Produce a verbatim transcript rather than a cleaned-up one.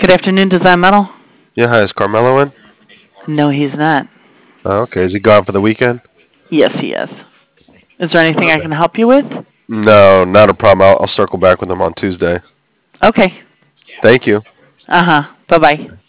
Good afternoon, Design Metal. Yeah, hi, is Carmelo in? No, he's not. Oh, okay, is he gone for the weekend? Yes, he is. Is there anything I Okay. can help you with? No, not a problem. I'll, I'll circle back with him on Tuesday. Okay. Thank you. Uh huh. Bye bye.